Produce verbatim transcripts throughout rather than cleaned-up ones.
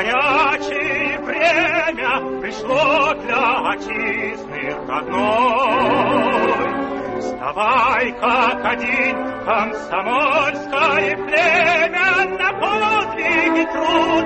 горячее время пришло для отчизны родной. Вставай, как один, комсомольское племя, на подвиг и труд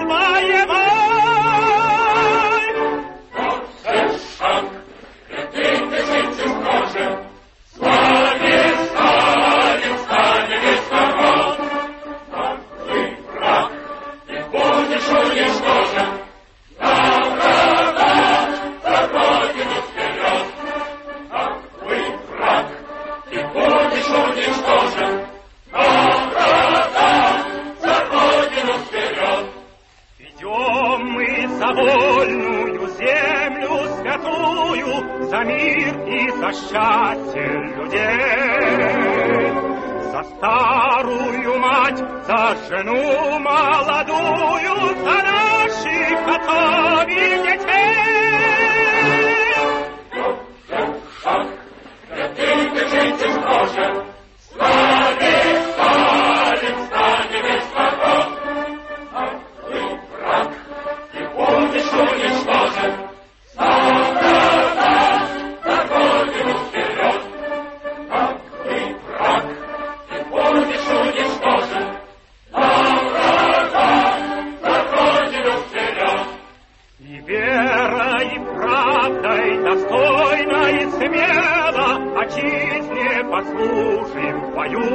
боевой. Вот шаг, и ты бежите в коже, славе Сталин, Сталин весь народ. Наглый враг, ты будешь уничтожен, на врага, за родину вперед. Наглый враг, ты будешь уничтожен, на врага, за родину вперед. Идем мы за вольную землю святую, за мир и за счастье людей, за старую мать, за жену молодую, за наших отцов и детей. Вот шаг, ты бежите в коже, славе Сталин, Сталин весь народ. Наглый враг, ты будешь уничтожен, за врага, за родину вперед. Наглый враг, ты будешь уничтожен, за врага, за родину вперед. И верой, и правдой, достойно и смело отчизне послужим в бою.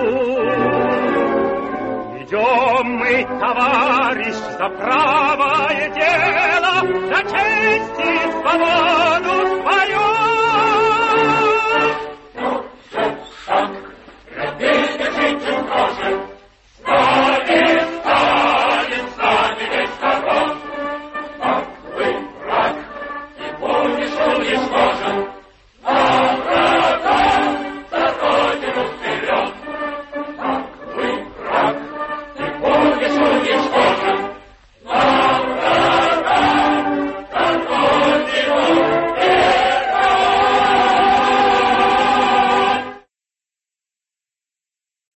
Идем мы, товарищ, за правое дело, за честь и свободу